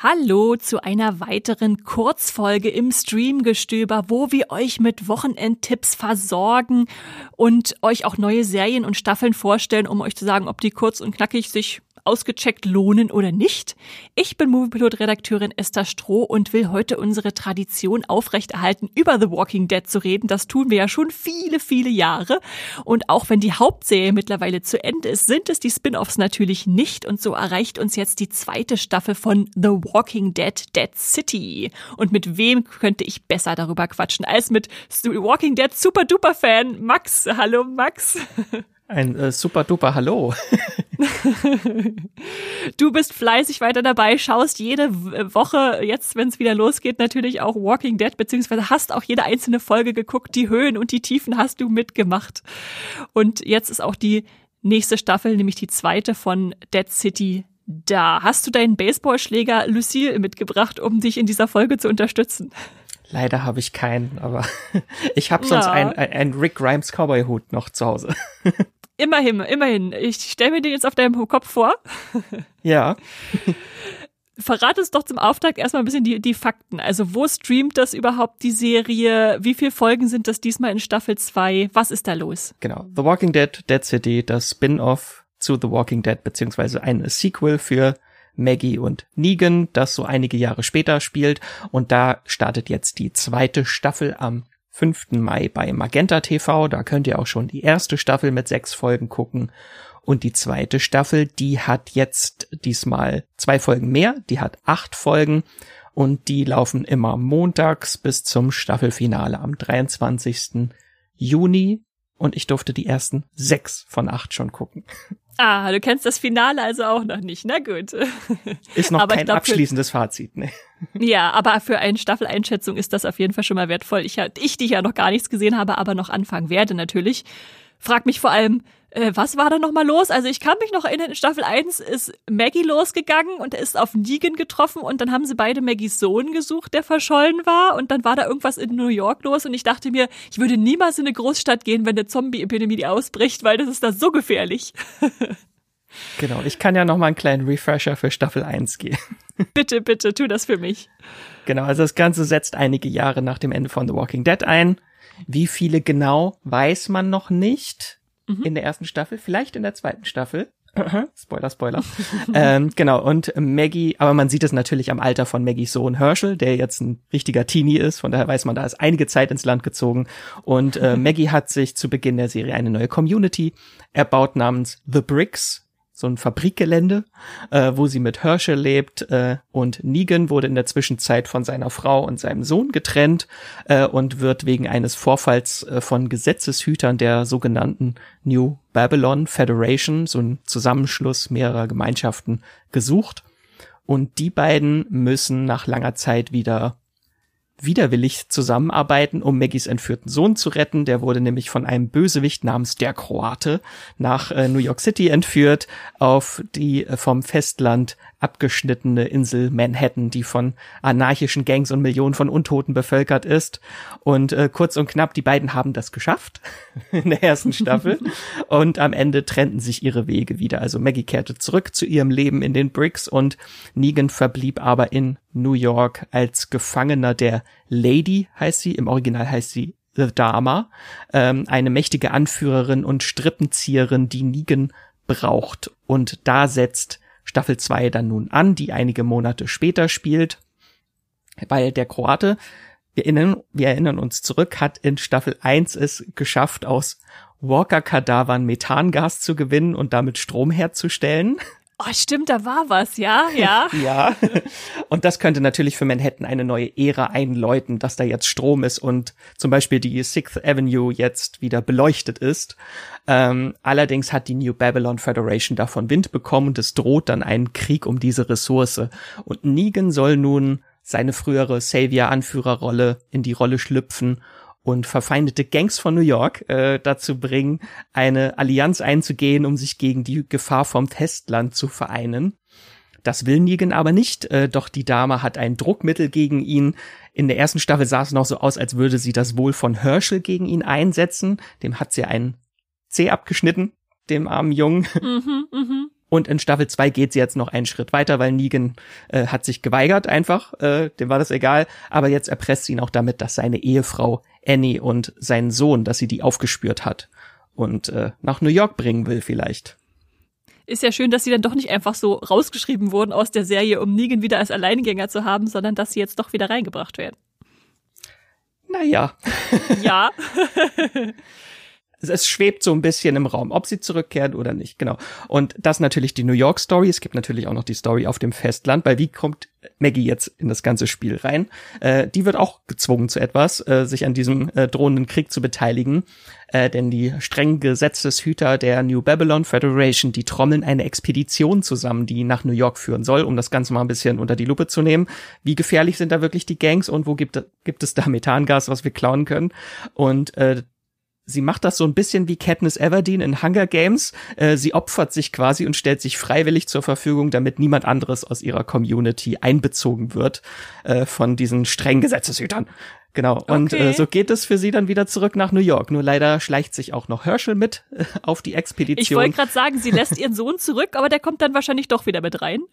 Hallo zu einer weiteren Kurzfolge im Streamgestöber, wo wir euch mit Wochenendtipps versorgen und euch auch neue Serien und Staffeln vorstellen, um euch zu sagen, ob die kurz und knackig sich ausgecheckt lohnen oder nicht. Ich bin Moviepilot-Redakteurin Esther Stroh und will heute unsere Tradition aufrechterhalten, über The Walking Dead zu reden. Das tun wir ja schon viele, viele Jahre. Und auch wenn die Hauptserie mittlerweile zu Ende ist, sind es die Spin-Offs natürlich nicht. Und so erreicht uns jetzt die zweite Staffel von The Walking Dead, Dead City. Und mit wem könnte ich besser darüber quatschen als mit The Walking Dead Super-Duper-Fan Max. Hallo Max. Ein super-duper Hallo. Du bist fleißig weiter dabei, schaust jede Woche, jetzt wenn es wieder losgeht, natürlich auch Walking Dead, beziehungsweise hast auch jede einzelne Folge geguckt, die Höhen und die Tiefen hast du mitgemacht. Und jetzt ist auch die nächste Staffel, nämlich die zweite von Dead City, da. Hast du deinen Baseballschläger Lucille mitgebracht, um dich in dieser Folge zu unterstützen? Leider habe ich keinen, aber ich habe sonst ein Rick Grimes Cowboy-Hut noch zu Hause. Immerhin. Ich stelle mir den jetzt auf deinem Kopf vor. Ja. Verrate uns doch zum Auftakt erstmal ein bisschen die Fakten. Also wo streamt das überhaupt, die Serie? Wie viele Folgen sind das diesmal in Staffel 2? Was ist da los? Genau. The Walking Dead, Dead City, das Spin-off zu The Walking Dead, beziehungsweise ein Sequel für Maggie und Negan, das so einige Jahre später spielt. Und da startet jetzt die zweite Staffel am 5. Mai bei Magenta TV. Da könnt ihr auch schon die erste Staffel mit 6 Folgen gucken. Und die zweite Staffel, die hat jetzt diesmal 2 Folgen mehr. Die hat 8 Folgen und die laufen immer montags bis zum Staffelfinale am 23. Juni. Und ich durfte die ersten 6 von 8 schon gucken. Ah, du kennst das Finale also auch noch nicht. Na gut. Ist noch kein abschließendes Fazit, ne? Ja, aber für eine Staffeleinschätzung ist das auf jeden Fall schon mal wertvoll. Ich, die ja noch gar nichts gesehen habe, aber noch anfangen werde natürlich. Frag mich vor allem, was war da noch mal los? Also ich kann mich noch erinnern, in Staffel 1 ist Maggie losgegangen und er ist auf Negan getroffen und dann haben sie beide Maggies Sohn gesucht, der verschollen war und dann war da irgendwas in New York los und ich dachte mir, ich würde niemals in eine Großstadt gehen, wenn eine Zombie-Epidemie ausbricht, weil das ist da so gefährlich. Genau, ich kann ja noch mal einen kleinen Refresher für Staffel 1 geben. Bitte, tu das für mich. Genau, also das Ganze setzt einige Jahre nach dem Ende von The Walking Dead ein. Wie viele genau, weiß man noch nicht in der ersten Staffel, vielleicht in der zweiten Staffel. Spoiler. Genau, und Maggie, aber man sieht es natürlich am Alter von Maggies Sohn Herschel, der jetzt ein richtiger Teenie ist, von daher weiß man, da ist einige Zeit ins Land gezogen. Und Maggie hat sich zu Beginn der Serie eine neue Community erbaut namens The Bricks, so ein Fabrikgelände, wo sie mit Herschel lebt, und Negan wurde in der Zwischenzeit von seiner Frau und seinem Sohn getrennt und wird wegen eines Vorfalls von Gesetzeshütern der sogenannten New Babylon Federation, so ein Zusammenschluss mehrerer Gemeinschaften, gesucht. Und die beiden müssen nach langer Zeit widerwillig zusammenarbeiten, um Maggies entführten Sohn zu retten. Der wurde nämlich von einem Bösewicht namens der Kroate nach New York City entführt, auf die vom Festland abgeschnittene Insel Manhattan, die von anarchischen Gangs und Millionen von Untoten bevölkert ist. Und kurz und knapp, die beiden haben das geschafft in der ersten Staffel. Und am Ende trennten sich ihre Wege wieder. Also Maggie kehrte zurück zu ihrem Leben in den Bricks und Negan verblieb aber in New York als Gefangener der Lady, heißt sie. Im Original heißt sie The Dama. Eine mächtige Anführerin und Strippenzieherin, die Negan braucht. Und da setzt Staffel 2 dann nun an, die einige Monate später spielt, weil der Kroate, wir erinnern uns zurück, hat in Staffel 1 es geschafft, aus Walker-Kadavern Methangas zu gewinnen und damit Strom herzustellen. Oh, stimmt, da war was, ja. Ja, und das könnte natürlich für Manhattan eine neue Ära einläuten, dass da jetzt Strom ist und zum Beispiel die 6th Avenue jetzt wieder beleuchtet ist. Allerdings hat die New Babylon Federation davon Wind bekommen und es droht dann ein Krieg um diese Ressource. Und Negan soll nun seine frühere Savior-Anführerrolle in die Rolle schlüpfen und verfeindete Gangs von New York dazu bringen, eine Allianz einzugehen, um sich gegen die Gefahr vom Festland zu vereinen. Das will Negan aber nicht, doch die Dame hat ein Druckmittel gegen ihn. In der ersten Staffel sah es noch so aus, als würde sie das Wohl von Herschel gegen ihn einsetzen. Dem hat sie einen Zeh abgeschnitten, dem armen Jungen. Und in Staffel 2 geht sie jetzt noch einen Schritt weiter, weil Negan hat sich geweigert einfach, dem war das egal. Aber jetzt erpresst sie ihn auch damit, dass seine Ehefrau Annie und seinen Sohn, dass sie die aufgespürt hat und nach New York bringen will vielleicht. Ist ja schön, dass sie dann doch nicht einfach so rausgeschrieben wurden aus der Serie, um Negan wieder als Alleingänger zu haben, sondern dass sie jetzt doch wieder reingebracht werden. Naja. Ja. Es schwebt so ein bisschen im Raum, ob sie zurückkehren oder nicht, genau. Und das natürlich die New York Story. Es gibt natürlich auch noch die Story auf dem Festland, weil wie kommt Maggie jetzt in das ganze Spiel rein? Die wird auch gezwungen zu etwas, sich an diesem drohenden Krieg zu beteiligen. Denn die strengen Gesetzeshüter der New Babylon Federation, die trommeln eine Expedition zusammen, die nach New York führen soll, um das Ganze mal ein bisschen unter die Lupe zu nehmen. Wie gefährlich sind da wirklich die Gangs und wo gibt es da Methangas, was wir klauen können? Und sie macht das so ein bisschen wie Katniss Everdeen in Hunger Games. Sie opfert sich quasi und stellt sich freiwillig zur Verfügung, damit niemand anderes aus ihrer Community einbezogen wird von diesen strengen Gesetzeshütern. Genau. Und so geht es für sie dann wieder zurück nach New York. Nur leider schleicht sich auch noch Herschel mit auf die Expedition. Ich wollte gerade sagen, sie lässt ihren Sohn zurück, aber der kommt dann wahrscheinlich doch wieder mit rein.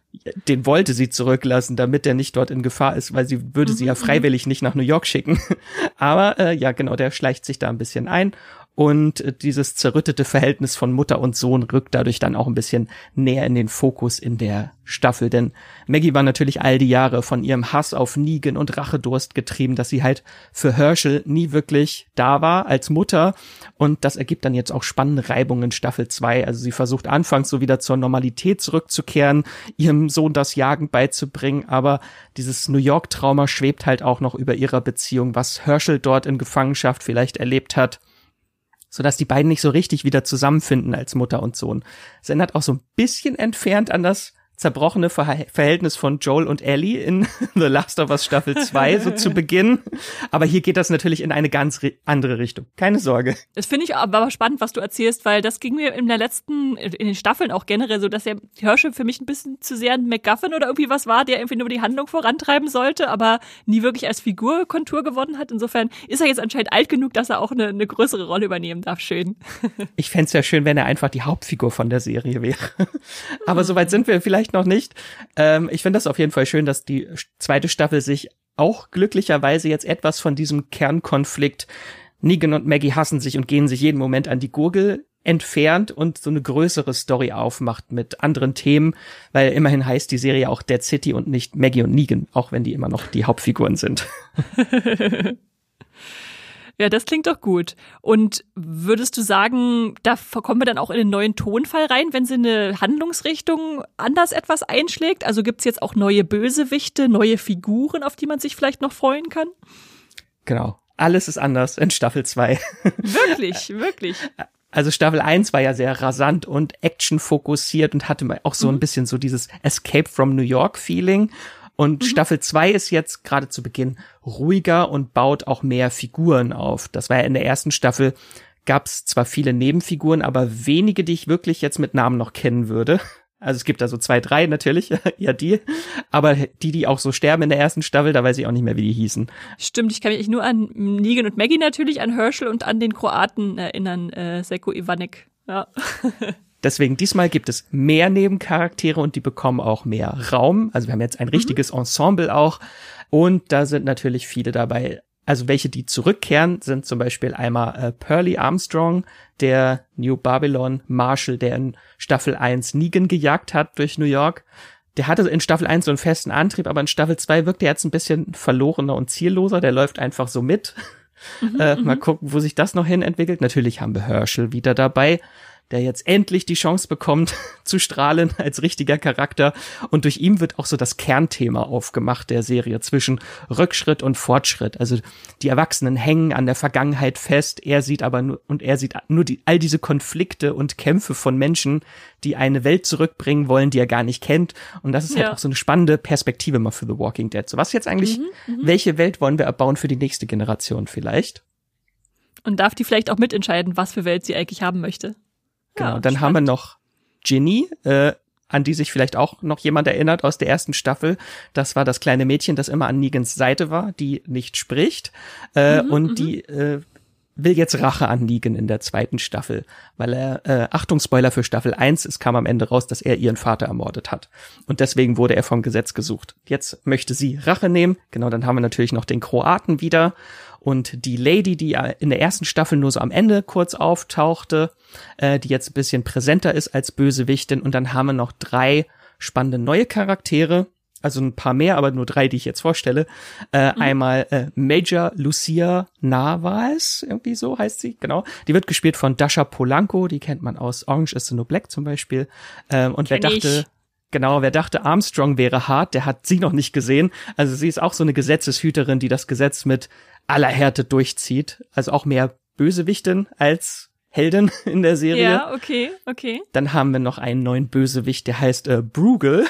Den wollte sie zurücklassen, damit er nicht dort in Gefahr ist, weil sie würde sie ja freiwillig nicht nach New York schicken. Aber ja, genau, der schleicht sich da ein bisschen ein. Und dieses zerrüttete Verhältnis von Mutter und Sohn rückt dadurch dann auch ein bisschen näher in den Fokus in der Staffel. Denn Maggie war natürlich all die Jahre von ihrem Hass auf Negan und Rachedurst getrieben, dass sie halt für Herschel nie wirklich da war als Mutter. Und das ergibt dann jetzt auch spannende Reibungen in Staffel 2. Also sie versucht anfangs so wieder zur Normalität zurückzukehren, ihrem Sohn das Jagen beizubringen. Aber dieses New York-Trauma schwebt halt auch noch über ihrer Beziehung, was Herschel dort in Gefangenschaft vielleicht erlebt hat, sodass die beiden nicht so richtig wieder zusammenfinden als Mutter und Sohn. Es erinnert auch so ein bisschen entfernt an das zerbrochene Verhältnis von Joel und Ellie in The Last of Us Staffel 2, so zu Beginn. Aber hier geht das natürlich in eine ganz andere Richtung. Keine Sorge. Das finde ich aber spannend, was du erzählst, weil das ging mir in den Staffeln auch generell so, dass der Herschel für mich ein bisschen zu sehr ein MacGuffin oder irgendwie was war, der irgendwie nur die Handlung vorantreiben sollte, aber nie wirklich als Figur Kontur gewonnen hat. Insofern ist er jetzt anscheinend alt genug, dass er auch eine größere Rolle übernehmen darf. Schön. Ich fände es ja schön, wenn er einfach die Hauptfigur von der Serie wäre. Aber soweit sind wir vielleicht noch nicht. Ich finde das auf jeden Fall schön, dass die zweite Staffel sich auch glücklicherweise jetzt etwas von diesem Kernkonflikt Negan und Maggie hassen sich und gehen sich jeden Moment an die Gurgel entfernt und so eine größere Story aufmacht mit anderen Themen, weil immerhin heißt die Serie auch Dead City und nicht Maggie und Negan, auch wenn die immer noch die Hauptfiguren sind. Ja, das klingt doch gut. Und würdest du sagen, da kommen wir dann auch in den neuen Tonfall rein, wenn sie eine Handlungsrichtung anders etwas einschlägt? Also gibt's jetzt auch neue Bösewichte, neue Figuren, auf die man sich vielleicht noch freuen kann? Genau. Alles ist anders in Staffel 2. Wirklich, wirklich. Also Staffel 1 war ja sehr rasant und actionfokussiert und hatte auch so ein bisschen so dieses Escape from New York Feeling. Und Staffel 2 ist jetzt gerade zu Beginn ruhiger und baut auch mehr Figuren auf. Das war ja in der ersten Staffel, gab es zwar viele Nebenfiguren, aber wenige, die ich wirklich jetzt mit Namen noch kennen würde. Also es gibt da so 2, 3 natürlich, ja die. Aber die auch so sterben in der ersten Staffel, da weiß ich auch nicht mehr, wie die hießen. Stimmt, ich kann mich nur an Negan und Maggie natürlich, an Herschel und an den Kroaten erinnern, Seko Ivanek. Ja. Deswegen diesmal gibt es mehr Nebencharaktere und die bekommen auch mehr Raum. Also wir haben jetzt ein richtiges Ensemble auch. Und da sind natürlich viele dabei. Also welche, die zurückkehren, sind zum Beispiel einmal Pearlie Armstrong, der New Babylon Marshal, der in Staffel 1 Negan gejagt hat durch New York. Der hatte in Staffel 1 so einen festen Antrieb, aber in Staffel 2 wirkt er jetzt ein bisschen verlorener und zielloser. Der läuft einfach so mit. Mal gucken, wo sich das noch hin entwickelt. Natürlich haben wir Herschel wieder dabei, der jetzt endlich die Chance bekommt, zu strahlen als richtiger Charakter. Und durch ihn wird auch so das Kernthema aufgemacht der Serie zwischen Rückschritt und Fortschritt. Also die Erwachsenen hängen an der Vergangenheit fest. Er sieht nur all diese Konflikte und Kämpfe von Menschen, die eine Welt zurückbringen wollen, die er gar nicht kennt. Und das ist halt auch so eine spannende Perspektive mal für The Walking Dead. So, was jetzt eigentlich, welche Welt wollen wir erbauen für die nächste Generation vielleicht? Und darf die vielleicht auch mitentscheiden, was für Welt sie eigentlich haben möchte? Genau, ja, dann haben wir noch Ginny, an die sich vielleicht auch noch jemand erinnert aus der ersten Staffel. Das war das kleine Mädchen, das immer an Negans Seite war, die nicht spricht und die will jetzt Rache an Negan in der 2. Staffel, weil er, Achtung, Spoiler für Staffel 1, es kam am Ende raus, dass er ihren Vater ermordet hat. Und deswegen wurde er vom Gesetz gesucht. Jetzt möchte sie Rache nehmen. Genau, dann haben wir natürlich noch den Kroaten wieder. Und die Lady, die in der 1. Staffel nur so am Ende kurz auftauchte, die jetzt ein bisschen präsenter ist als Bösewichtin. Und dann haben wir noch 3 spannende neue Charaktere. Also ein paar mehr, aber nur 3, die ich jetzt vorstelle. Einmal Major Lucia Navas, irgendwie so heißt sie, genau. Die wird gespielt von Dasha Polanco, die kennt man aus Orange is the New Black zum Beispiel. Und wer dachte, Armstrong wäre hart, der hat sie noch nicht gesehen. Also sie ist auch so eine Gesetzeshüterin, die das Gesetz mit aller Härte durchzieht. Also auch mehr Bösewichtin als Heldin in der Serie. Ja, okay. Dann haben wir noch einen neuen Bösewicht, der heißt Bruegel.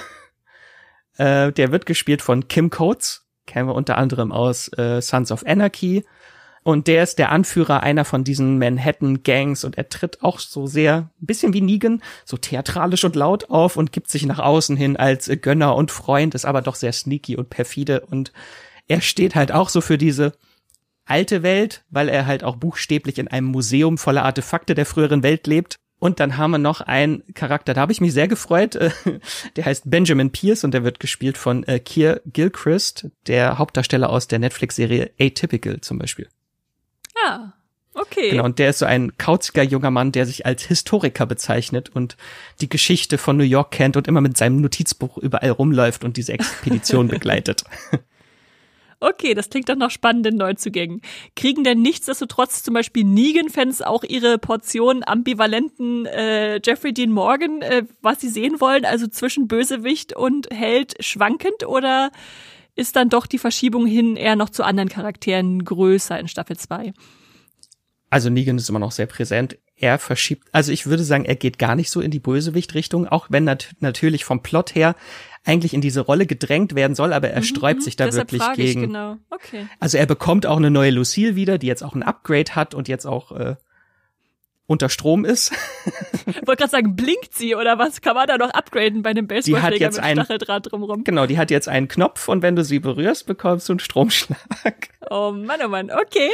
Der wird gespielt von Kim Coates, kennen wir unter anderem aus Sons of Anarchy. Und der ist der Anführer einer von diesen Manhattan-Gangs und er tritt auch so sehr, ein bisschen wie Negan, so theatralisch und laut auf und gibt sich nach außen hin als Gönner und Freund, ist aber doch sehr sneaky und perfide. Und er steht halt auch so für diese alte Welt, weil er halt auch buchstäblich in einem Museum voller Artefakte der früheren Welt lebt. Und dann haben wir noch einen Charakter, da habe ich mich sehr gefreut, der heißt Benjamin Pierce und der wird gespielt von Keir Gilchrist, der Hauptdarsteller aus der Netflix-Serie Atypical zum Beispiel. Ah, okay. Genau, und der ist so ein kauziger junger Mann, der sich als Historiker bezeichnet und die Geschichte von New York kennt und immer mit seinem Notizbuch überall rumläuft und diese Expedition begleitet. Okay, das klingt doch nach spannenden Neuzugängen. Kriegen denn nichtsdestotrotz zum Beispiel Negan-Fans auch ihre Portion ambivalenten Jeffrey Dean Morgan, was sie sehen wollen, also zwischen Bösewicht und Held schwankend, oder ist dann doch die Verschiebung hin eher noch zu anderen Charakteren größer in Staffel 2? Also Negan ist immer noch sehr präsent. Er verschiebt, also ich würde sagen, er geht gar nicht so in die Bösewicht-Richtung, auch wenn natürlich vom Plot her eigentlich in diese Rolle gedrängt werden soll, aber er sträubt sich da wirklich gegen. Genau. Okay. Also er bekommt auch eine neue Lucille wieder, die jetzt auch ein Upgrade hat und jetzt auch unter Strom ist. Ich wollte gerade sagen, blinkt sie oder was? Kann man da noch upgraden bei einem Baseballschläger mit Stacheldraht drumrum? Genau, die hat jetzt einen Knopf und wenn du sie berührst, bekommst du einen Stromschlag. Oh Mann, okay.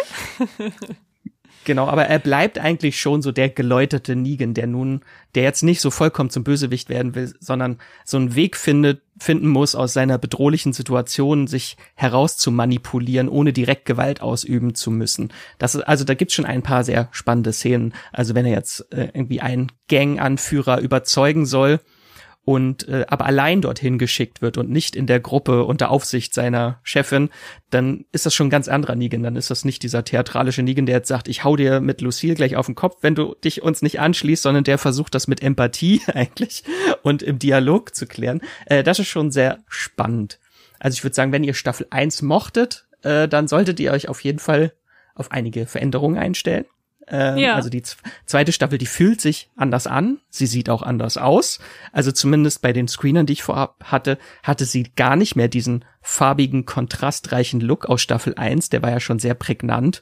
Genau, aber er bleibt eigentlich schon so der geläuterte Negan, der jetzt nicht so vollkommen zum Bösewicht werden will, sondern so einen Weg finden muss, aus seiner bedrohlichen Situation sich herauszumanipulieren, ohne direkt Gewalt ausüben zu müssen. Also da gibt's schon ein paar sehr spannende Szenen. Also wenn er jetzt irgendwie einen Gang-Anführer überzeugen soll und aber allein dorthin geschickt wird und nicht in der Gruppe unter Aufsicht seiner Chefin, dann ist das schon ein ganz anderer Negan. Dann ist das nicht dieser theatralische Negan, der jetzt sagt, ich hau dir mit Lucille gleich auf den Kopf, wenn du dich uns nicht anschließt, sondern der versucht das mit Empathie eigentlich und im Dialog zu klären. Das ist schon sehr spannend. Also ich würde sagen, wenn ihr Staffel 1 mochtet, dann solltet ihr euch auf jeden Fall auf einige Veränderungen einstellen. Also die 2. Staffel, die fühlt sich anders an. Sie sieht auch anders aus. Also zumindest bei den Screenern, die ich vorab hatte sie gar nicht mehr diesen farbigen, kontrastreichen Look aus Staffel 1. Der war ja schon sehr prägnant.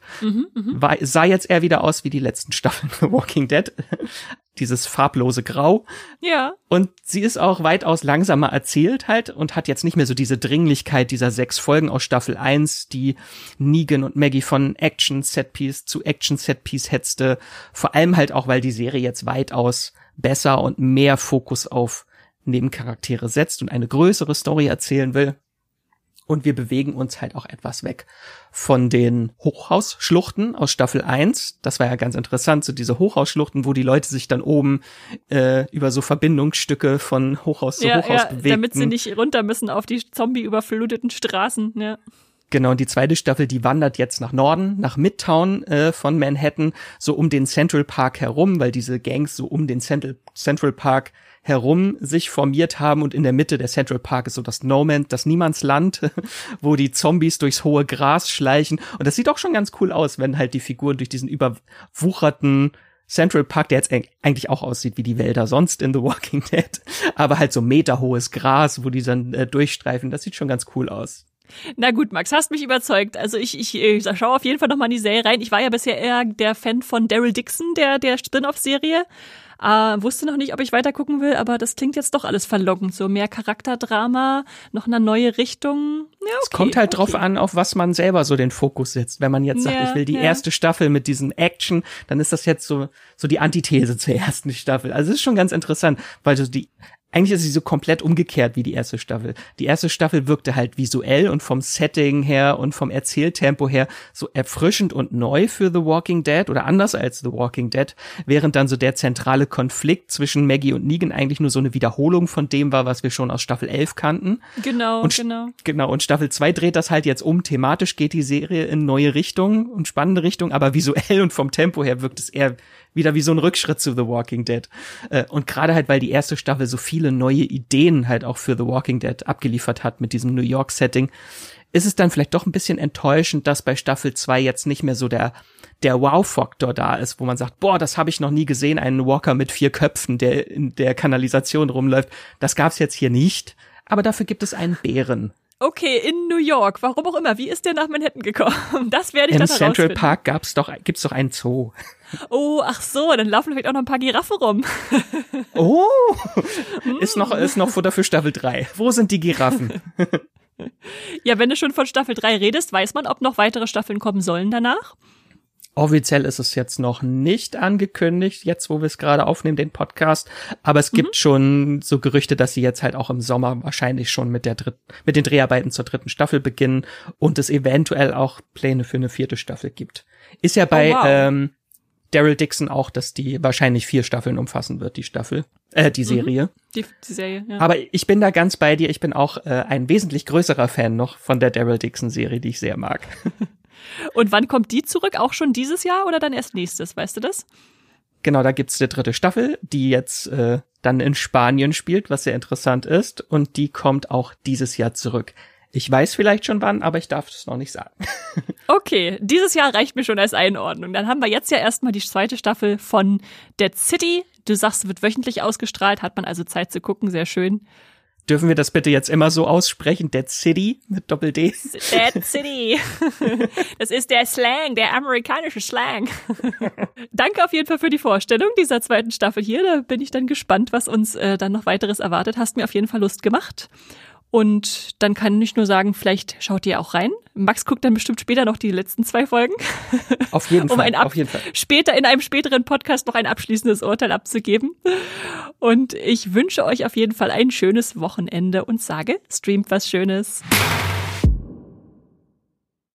Sah jetzt eher wieder aus wie die letzten Staffeln The Walking Dead. Dieses farblose Grau. Ja. Und sie ist auch weitaus langsamer erzählt halt und hat jetzt nicht mehr so diese Dringlichkeit dieser 6 Folgen aus Staffel 1, die Negan und Maggie von Action-Setpiece zu Action-Setpiece hetzte. Vor allem halt auch, weil die Serie jetzt weitaus besser und mehr Fokus auf Nebencharaktere setzt und eine größere Story erzählen will. Und wir bewegen uns halt auch etwas weg von den Hochhausschluchten aus Staffel 1. Das war ja ganz interessant, so diese Hochhausschluchten, wo die Leute sich dann oben über so Verbindungsstücke von Hochhaus zu Hochhaus bewegen. Damit sie nicht runter müssen auf die zombie-überfluteten Straßen. Ja. Genau, und die 2. Staffel, die wandert jetzt nach Norden, nach Midtown von Manhattan, so um den Central Park herum, weil diese Gangs so um den Central Park herum sich formiert haben und in der Mitte der Central Park ist so das Niemandsland, wo die Zombies durchs hohe Gras schleichen. Und das sieht auch schon ganz cool aus, wenn halt die Figuren durch diesen überwucherten Central Park, der jetzt eigentlich auch aussieht wie die Wälder sonst in The Walking Dead, aber halt so meterhohes Gras, wo die dann durchstreifen. Das sieht schon ganz cool aus. Na gut, Max, hast mich überzeugt. Also ich schaue auf jeden Fall nochmal in die Serie rein. Ich war ja bisher eher der Fan von Daryl Dixon, der Spin-off-Serie. Wusste noch nicht, ob ich weiter gucken will, aber das klingt jetzt doch alles verlockend. So mehr Charakterdrama, noch eine neue Richtung. Ja, okay, es kommt halt drauf an, auf was man selber so den Fokus setzt. Wenn man jetzt sagt, ich will die erste Staffel mit diesen Action, dann ist das jetzt so die Antithese zur ersten Staffel. Also es ist schon ganz interessant, weil so eigentlich ist sie so komplett umgekehrt wie die erste Staffel. Die erste Staffel wirkte halt visuell und vom Setting her und vom Erzähltempo her so erfrischend und neu für The Walking Dead oder anders als The Walking Dead, während dann so der zentrale Konflikt zwischen Maggie und Negan eigentlich nur so eine Wiederholung von dem war, was wir schon aus Staffel 11 kannten. Genau. Und Staffel 2 dreht das halt jetzt um. Thematisch geht die Serie in neue Richtungen und spannende Richtungen, aber visuell und vom Tempo her wirkt es eher wieder wie so ein Rückschritt zu The Walking Dead. Und gerade halt, weil die erste Staffel so viele neue Ideen halt auch für The Walking Dead abgeliefert hat mit diesem New York-Setting, ist es dann vielleicht doch ein bisschen enttäuschend, dass bei Staffel 2 jetzt nicht mehr so der Wow-Faktor da ist, wo man sagt, boah, das habe ich noch nie gesehen, einen Walker mit 4 Köpfen, der in der Kanalisation rumläuft. Das gab's jetzt hier nicht, aber dafür gibt es einen Bären. Okay, in New York, warum auch immer. Wie ist der nach Manhattan gekommen? Das werde ich dann herausfinden. Im Central Park gibt's doch einen Zoo. Oh, ach so, dann laufen vielleicht auch noch ein paar Giraffen rum. Oh, ist noch Futter für Staffel 3. Wo sind die Giraffen? Ja, wenn du schon von Staffel 3 redest, weiß man, ob noch weitere Staffeln kommen sollen danach? Offiziell ist es jetzt noch nicht angekündigt, jetzt wo wir es gerade aufnehmen, den Podcast. Aber es gibt schon so Gerüchte, dass sie jetzt halt auch im Sommer wahrscheinlich schon mit den Dreharbeiten zur 3. Staffel beginnen und es eventuell auch Pläne für eine 4. Staffel gibt. Ist ja bei Daryl Dixon auch, dass die wahrscheinlich 4 Staffeln umfassen wird, die Serie. Die Serie, ja. Aber ich bin da ganz bei dir. Ich bin auch ein wesentlich größerer Fan noch von der Daryl Dixon Serie, die ich sehr mag. Und wann kommt die zurück? Auch schon dieses Jahr oder dann erst nächstes? Weißt du das? Genau, da gibt's die 3. Staffel, die jetzt dann in Spanien spielt, was sehr interessant ist. Und die kommt auch dieses Jahr zurück. Ich weiß vielleicht schon wann, aber ich darf es noch nicht sagen. Okay, dieses Jahr reicht mir schon als Einordnung. Dann haben wir jetzt ja erstmal die 2. Staffel von Dead City. Du sagst, wird wöchentlich ausgestrahlt, hat man also Zeit zu gucken, sehr schön. Dürfen wir das bitte jetzt immer so aussprechen? Dead City mit Doppel-D? Dead City. Das ist der Slang, der amerikanische Slang. Danke auf jeden Fall für die Vorstellung dieser 2. Staffel hier. Da bin ich dann gespannt, was uns dann noch weiteres erwartet. Hast mir auf jeden Fall Lust gemacht. Und dann kann ich nur sagen, vielleicht schaut ihr auch rein. Max guckt dann bestimmt später noch die letzten 2 Folgen. Auf jeden Fall, auf jeden Fall. Später in einem späteren Podcast noch ein abschließendes Urteil abzugeben. Und ich wünsche euch auf jeden Fall ein schönes Wochenende und sage, streamt was Schönes.